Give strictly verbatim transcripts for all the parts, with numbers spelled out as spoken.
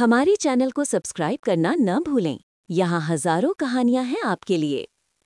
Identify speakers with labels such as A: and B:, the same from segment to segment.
A: हमारे चैनल को सब्सक्राइब करना न भूलें। यहाँ हजारों कहानियां हैं आपके लिए।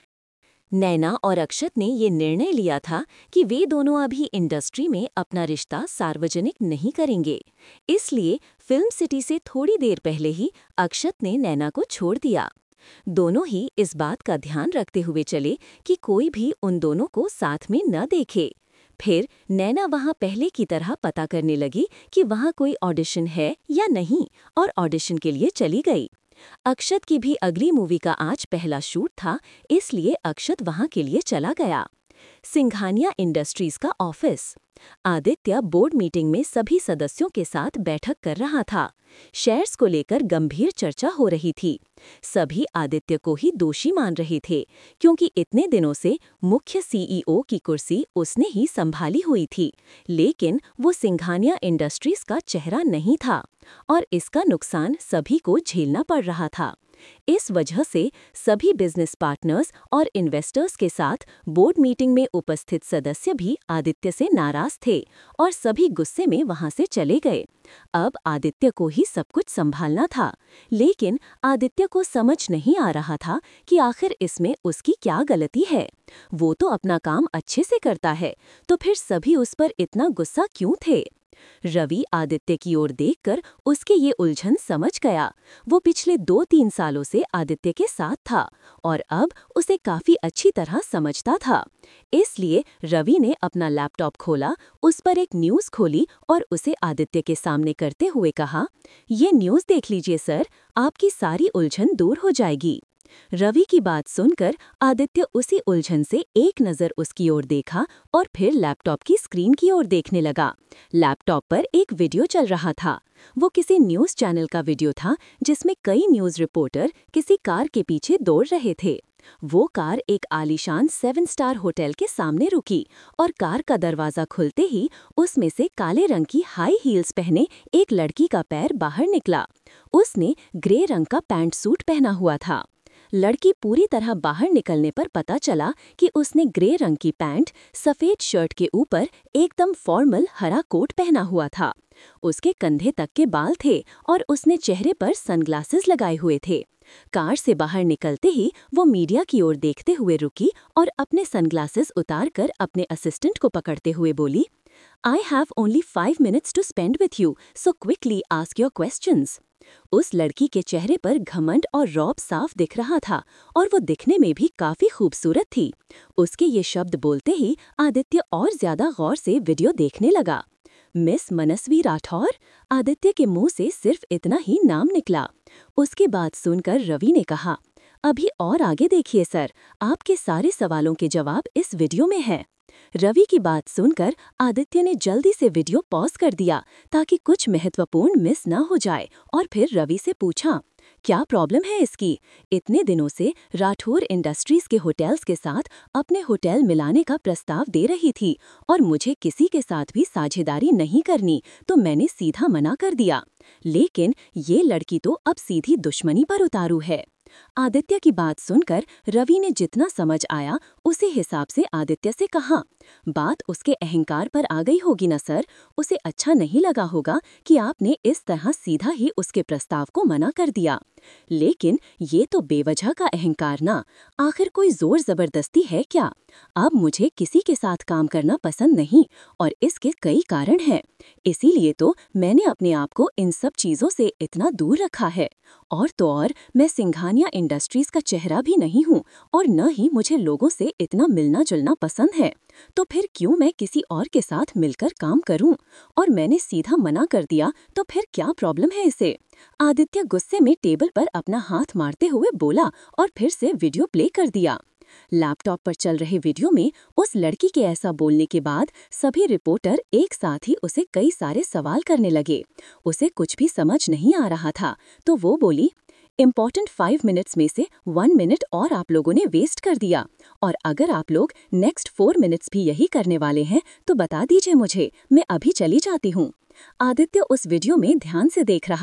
A: नैना और अक्षत ने ये निर्णय लिया था कि वे दोनों अभी इंडस्ट्री में अपना रिश्ता सार्वजनिक नहीं करेंगे। इसलिए फिल्म सिटी से थोड़ी देर पहले ही अक्षत ने नैना को छोड़ दिया। दोनों ही इस बात का ध्यान रखते हुए चले कि कोई भी उन दोनों को साथ में न देखे। फिर नैना वहां पहले की तरह पता करने लगी कि वहां कोई ऑडिशन है या नहीं, और ऑडिशन के लिए चली गई। अक्षत की भी अगली मूवी का आज पहला शूट था, इसलिए अक्षत वहां के लिए चला गया। सिंघानिया इंडस्ट्रीज का ऑफिस। आदित्य बोर्ड मीटिंग में सभी सदस्यों के साथ बैठक कर रहा था। शेयर्स को लेकर गंभीर चर्चा हो रही थी। सभी आदित्य को ही दोषी मान रहे थे, क्योंकि इतने दिनों से मुख्य सीईओ की कुर्सी उसने ही संभाली हुई थी, लेकिन वो सिंघानिया इंडस्ट्रीज का चेहरा नहीं था, और इसका नुकसान सभी को झेलना पड़ रहा था। इस वजह से सभी बिजनेस पार्टनर्स और इन्वेस्टर्स के साथ बोर्ड मीटिंग में उपस्थित सदस्य भी आदित्य से नाराज थे, और सभी गुस्से में वहां से चले गए। अब आदित्य को ही सब कुछ संभालना था, लेकिन आदित्य को समझ नहीं आ रहा था कि आखिर इसमें उसकी क्या गलती है। वो तो अपना काम अच्छे से करता है, तो फिर सभी उस पर इतना गुस्सा क्यों थे। रवि आदित्य की ओर देखकर उसके ये उलझन समझ गया। वो पिछले दो तीन सालों से आदित्य के साथ था, और अब उसे काफी अच्छी तरह समझता था। इसलिए रवि ने अपना लैपटॉप खोला, उस पर एक न्यूज़ खोली और उसे आदित्य के सामने करते हुए कहा, "ये न्यूज़ देख लीजिए सर, आपकी सारी उलझन दूर हो जाएगी।" रवि की बात सुनकर आदित्य उसी उलझन से एक नज़र उसकी ओर देखा और फिर लैपटॉप की स्क्रीन की ओर देखने लगा। लैपटॉप पर एक वीडियो चल रहा था। वो किसी न्यूज़ चैनल का वीडियो था, जिसमें कई न्यूज़ रिपोर्टर किसी कार के पीछे दौड़ रहे थे। वो कार एक आलीशान सेवन स्टार होटल के सामने रुकी, और कार का दरवाजा खुलते ही उसमें से काले रंग की हाई हील्स पहने एक लड़की का पैर बाहर निकला। उसने ग्रे रंग का पैंट सूट पहना हुआ था। लड़की पूरी तरह बाहर निकलने पर पता चला कि उसने ग्रे रंग की पैंट, सफेद शर्ट के ऊपर एकदम फॉर्मल हरा कोट पहना हुआ था। उसके कंधे तक के बाल थे, और उसने चेहरे पर सनग्लासेस लगाए हुए थे। कार से बाहर निकलते ही वो मीडिया की ओर देखते हुए रुकी और अपने सनग्लासेस उतारकर अपने असिस्टेंट को पकड़ते हुए बोली, "I have only five minutes to spend with you, so quickly ask your questions." उस लड़की के चेहरे पर घमंड और रौब साफ दिख रहा था, और वो दिखने में भी काफी खूबसूरत थी। उसके ये शब्द बोलते ही आदित्य और ज्यादा गौर से वीडियो देखने लगा। मिस मनस्वी राठौर? आदित्य के मुंह से सिर्फ इतना ही नाम निकला। उसकी बात सुनकर रवि ने कहा, "अभी और आगे देखिए सर, आपके सारे सवालों के जवाब इस वीडियो में है।" रवि की बात सुनकर आदित्य ने जल्दी से वीडियो पॉज कर दिया, ताकि कुछ महत्वपूर्ण मिस न हो जाए, और फिर रवि से पूछा, "क्या प्रॉब्लम है इसकी? इतने दिनों से राठौर इंडस्ट्रीज के होटल्स के साथ अपने होटल मिलाने का प्रस्ताव दे रही थी, और मुझे किसी के साथ भी साझेदारी नहीं करनी, तो मैंने सीधा मना कर दिया। लेकिन ये लड़की तो अब सीधी दुश्मनी पर उतारू है।" आदित्य की बात सुनकर रवि ने जितना समझ आया उसी हिसाब से आदित्य से कहा, "बात उसके अहंकार पर आ गई होगी ना सर। उसे अच्छा नहीं लगा होगा कि आपने इस तरह सीधा ही उसके प्रस्ताव को मना कर दिया। लेकिन ये तो बेवजह का अहंकार ना। आखिर कोई जोर जबरदस्ती है क्या? अब मुझे किसी के साथ काम करना पसंद नहीं, और इसके कई कारण हैं। इसीलिए तो मैंने अपने आप को इन सब चीजों से इतना दूर रखा है। और तो और मैं सिंघानिया इंडस्ट्रीज का चेहरा भी नहीं हूँ, और न ही मुझे लोगों से इतना मिलना जुलना पसंद है। तो फिर क्यों मैं किसी और के साथ मिलकर काम करूं? और मैंने सीधा मना कर दिया, तो फिर क्या प्रॉब्लम है इसे?" आदित्य गुस्से में टेबल पर अपना हाथ मारते हुए बोला, और फिर से वीडियो प्ले कर दिया। लैपटॉप पर चल रहे वीडियो में उस लड़की के ऐसा बोलने के बाद सभी रिपोर्टर एक साथ ही उसे कई सारे सवाल करने लगे। उसे कुछ भी समझ नहीं आ रहा था, तो वो बोली, "इम्पोर्टेंट फाइव मिनट्स में से वन मिनट और आप लोगों ने वेस्ट कर दिया, और अगर आप लोग नेक्स्ट फोर मिनट्स भी यही करने वाले हैं तो बता दीजिए मुझे, मैं अभी चली जाती हूँ।" आदित्य उस वीडियो में ध्यान से देख रहा था।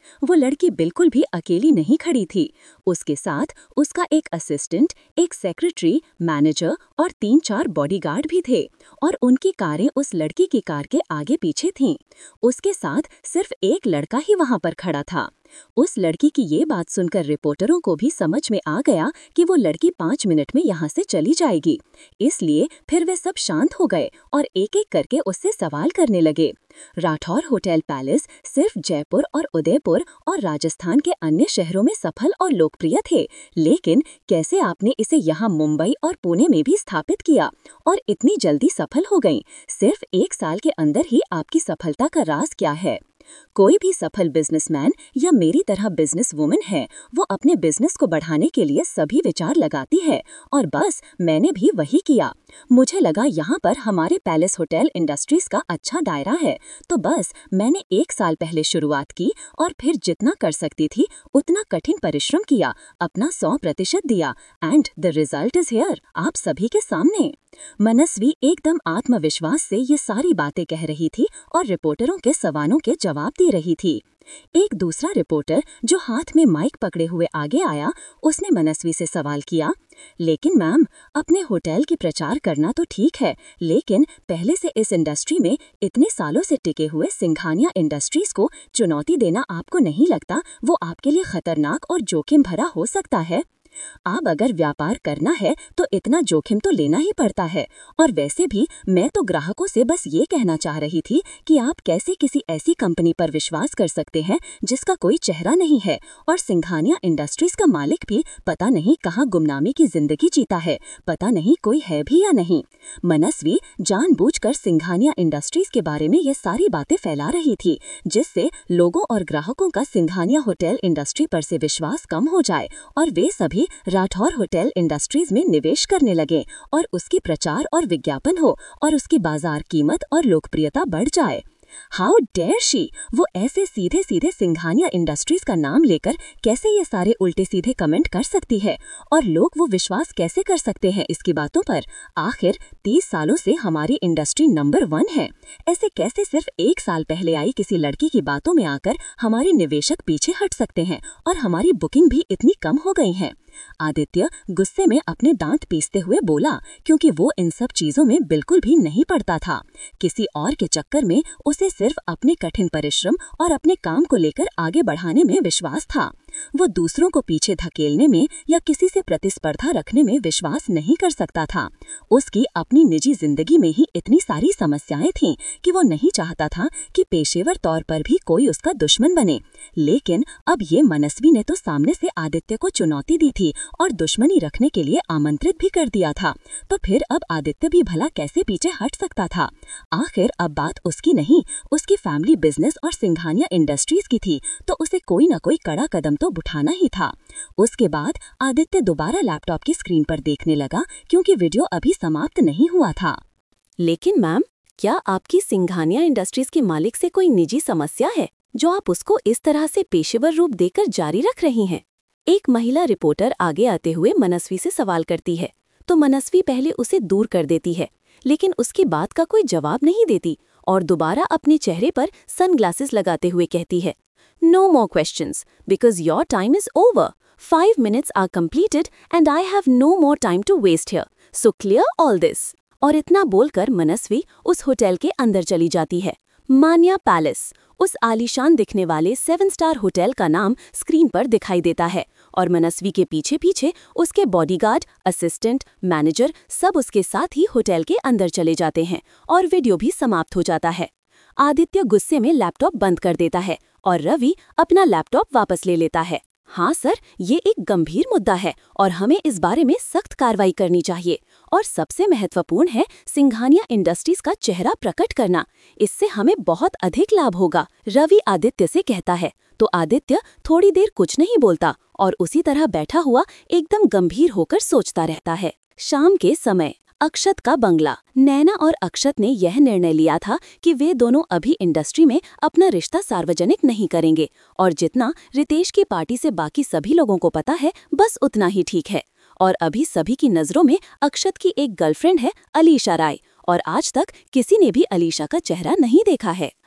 B: वो लड़की बिल्कुल भी अकेली नहीं खड़ी थी। उसके साथ उसका एक असिस्टेंट, एक सेक्रेटरी, मैनेजर और तीन चार बॉडीगार्ड भी थे और उनकी कारें उस लड़की की कार के आगे पीछे थीं। उसके साथ सिर्फ एक लड़का ही वहां पर खड़ा था। उस लड़की की ये बात सुनकर रिपोर्टरों को भी समझ में आ गया कि वो लड़की पाँच मिनट में यहाँ से चली जाएगी। इसलिए फिर वे सब शांत हो गए और एक एक करके उससे सवाल करने लगे। राठौर होटल पैलेस सिर्फ जयपुर और उदयपुर और राजस्थान के अन्य शहरों में सफल और लोकप्रिय थे, लेकिन कैसे आपने इसे यहाँ मुंबई और पुणे में भी स्थापित किया और इतनी जल्दी सफल हो गई? सिर्फ एक साल के अंदर ही आपकी सफलता का राज क्या है? कोई भी सफल बिजनेसमैन या मेरी तरह बिजनेस वुमन है, वो अपने बिजनेस को बढ़ाने के लिए सभी विचार लगाती है और बस मैंने भी वही किया। मुझे लगा यहाँ पर हमारे पैलेस होटल इंडस्ट्रीज का अच्छा दायरा है, तो बस मैंने एक साल पहले शुरुआत की और फिर जितना कर सकती थी उतना कठिन परिश्रम किया, अपना सौ प्रतिशत दिया and the result is here, आप सभी के सामने। मनस्वी एकदम आत्मविश्वास से ये सारी बातें कह रही थी और रिपोर्टरों के सवालों के जवाब दे रही थी। एक दूसरा रिपोर्टर जो हाथ में माइक पकड़े हुए आगे आया, उसने मनस्वी से सवाल किया, लेकिन मैम, अपने होटल की प्रचार करना तो ठीक है, लेकिन पहले से इस इंडस्ट्री में इतने सालों से टिके हुए सिंघानिया इंडस्ट्रीज को चुनौती देना आपको नहीं लगता वो आपके लिए खतरनाक और जोखिम भरा हो सकता है? अब अगर व्यापार करना है तो इतना जोखिम तो लेना ही पड़ता है, और वैसे भी मैं तो ग्राहकों से बस ये कहना चाह रही थी कि आप कैसे किसी ऐसी कंपनी पर विश्वास कर सकते हैं जिसका कोई चेहरा नहीं है और सिंघानिया इंडस्ट्रीज का मालिक भी पता नहीं कहाँ गुमनामी की जिंदगी जीता है, पता नहीं कोई है भी या नहीं। मनस्वी जानबूझकर सिंघानिया इंडस्ट्रीज के बारे में ये सारी बातें फैला रही थी, जिससे लोगों और ग्राहकों का सिंघानिया होटल इंडस्ट्री पर से विश्वास कम हो जाए और वे सभी राठौर होटल इंडस्ट्रीज में निवेश करने लगे और उसकी प्रचार और विज्ञापन हो और उसकी बाजार कीमत और लोकप्रियता बढ़ जाए। How dare she! वो ऐसे सीधे सीधे सिंघानिया इंडस्ट्रीज का नाम लेकर कैसे ये सारे उल्टे सीधे कमेंट कर सकती है और लोग वो विश्वास कैसे कर सकते हैं इसकी बातों पर? आखिर तीस सालों से हमारी इंडस्ट्री नंबर वन है, ऐसे कैसे सिर्फ एक साल पहले आई किसी लड़की की बातों में आकर हमारे निवेशक पीछे हट सकते हैं और हमारी बुकिंग भी इतनी कम हो गई है? आदित्य गुस्से में अपने दांत पीसते हुए बोला, क्योंकि वो इन सब चीजों में बिल्कुल भी नहीं पड़ता था। किसी और के चक्कर में उसे सिर्फ अपने कठिन परिश्रम और अपने काम को लेकर आगे बढ़ाने में विश्वास था। वो दूसरों को पीछे धकेलने में या किसी से प्रतिस्पर्धा रखने में विश्वास नहीं कर सकता था। उसकी अपनी निजी जिंदगी में ही इतनी सारी समस्याएं थीं कि वो नहीं चाहता था कि पेशेवर तौर पर भी कोई उसका दुश्मन बने। लेकिन अब ये मनस्वी ने तो सामने से आदित्य को चुनौती दी थी और दुश्मनी रखने के लिए आमंत्रित भी कर दिया था, तो फिर अब आदित्य भी भला कैसे पीछे हट सकता था? आखिर अब बात उसकी नहीं, उसकी फैमिली बिजनेस और सिंघानिया इंडस्ट्रीज की थी, तो उसे कोई न कोई कड़ा कदम तो उठाना ही था। उसके बाद आदित्य दोबारा लैपटॉप की स्क्रीन पर देखने लगा, क्योंकि वीडियो अभी समाप्त नहीं हुआ था।
A: लेकिन मैम, क्या आपकी सिंघानिया इंडस्ट्रीज के मालिक से कोई निजी समस्या है जो आप उसको इस तरह से पेशेवर रूप देकर जारी रख रही हैं? एक महिला रिपोर्टर आगे आते हुए मनस्वी से सवाल करती है, तो मनस्वी पहले उसे दूर कर देती है, लेकिन उसकी बात का कोई जवाब नहीं देती और दोबारा अपने चेहरे पर सनग्लासेस लगाते हुए कहती है, no more questions because your time is over. Five minutes are completed and I have no more time to waste here, so clear all this. और इतना बोलकर मनस्वी उस होटल के अंदर चली जाती है। मान्या पैलेस, उस आलीशान दिखने वाले सेवन स्टार होटल का नाम स्क्रीन पर दिखाई देता है और मनस्वी के पीछे पीछे उसके बॉडीगार्ड, असिस्टेंट, मैनेजर सब उसके साथ ही होटल के अंदर चले जाते हैं और वीडियो भी समाप्त हो जाता है। आदित्य गुस्से में लैपटॉप बंद कर देता है और रवि अपना लैपटॉप वापस ले लेता है। हाँ सर, ये एक गंभीर मुद्दा है और हमें इस बारे में सख्त कार्रवाई करनी चाहिए, और सबसे महत्वपूर्ण है सिंघानिया इंडस्ट्रीज का चेहरा प्रकट करना, इससे हमें बहुत अधिक लाभ होगा, रवि आदित्य से कहता है। तो आदित्य थोड़ी देर कुछ नहीं बोलता और उसी तरह बैठा हुआ एकदम गंभीर होकर सोचता रहता है। शाम के समय अक्षत का बंगला। नैना और अक्षत ने यह निर्णय लिया था कि वे दोनों अभी इंडस्ट्री में अपना रिश्ता सार्वजनिक नहीं करेंगे और जितना रितेश की पार्टी से बाकी सभी लोगों को पता है बस उतना ही ठीक है। और अभी सभी की नजरों में अक्षत की एक गर्लफ्रेंड है अलीशा राय, और आज तक किसी ने भी अलीशा का चेहरा नहीं देखा है।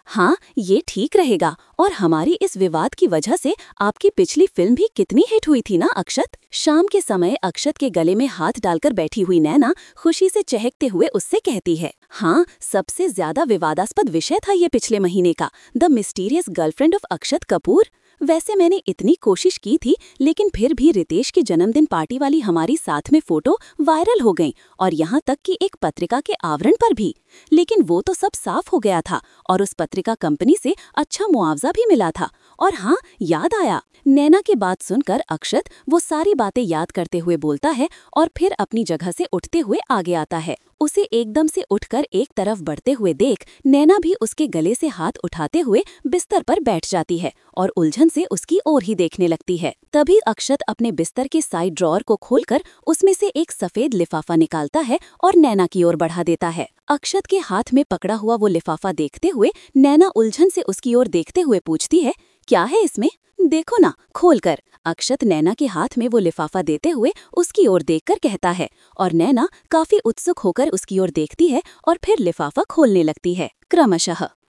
B: हाँ, ये ठीक रहेगा। और हमारी इस विवाद की वजह से आपकी पिछली फिल्म भी कितनी हिट हुई थी ना अक्षत। शाम के समय अक्षत के गले में हाथ डालकर बैठी हुई नैना खुशी से चहकते हुए उससे कहती है, हाँ, सबसे ज्यादा विवादास्पद विषय था ये पिछले महीने का, the mysterious girlfriend of Akshat Kapoor. वैसे मैंने इतनी कोशिश की थी, लेकिन फिर भी रितेश की जन्मदिन पार्टी वाली हमारी साथ में फोटो वायरल हो गई, और यहाँ तक कि एक पत्रिका के आवरण पर भी। लेकिन वो तो सब साफ हो गया था और उस पत्रिका कंपनी से अच्छा मुआवजा भी मिला था। और हाँ, याद आया। नैना की बात सुनकर अक्षत वो सारी बातें याद करते हुए बोलता है और फिर अपनी जगह से उठते हुए आगे आता है। उसे एकदम से उठकर एक तरफ बढ़ते हुए देख नैना भी उसके गले से हाथ उठाते हुए बिस्तर पर बैठ जाती है और उलझन से उसकी ओर ही देखने लगती है। तभी अक्षत अपने बिस्तर के साइड ड्रॉअर को खोलकर उसमें से एक सफेद लिफाफा निकालता है और नैना की ओर बढ़ा देता है। अक्षत के हाथ में पकड़ा हुआ वो लिफाफा देखते हुए नैना उलझन से उसकी ओर देखते हुए पूछती है, क्या है इसमें? देखो ना, खोलकर। अक्षत नैना के हाथ में वो लिफाफा देते हुए उसकी ओर देखकर कहता है, और नैना काफी उत्सुक होकर उसकी ओर देखती है और फिर लिफाफा खोलने लगती है क्रमशः।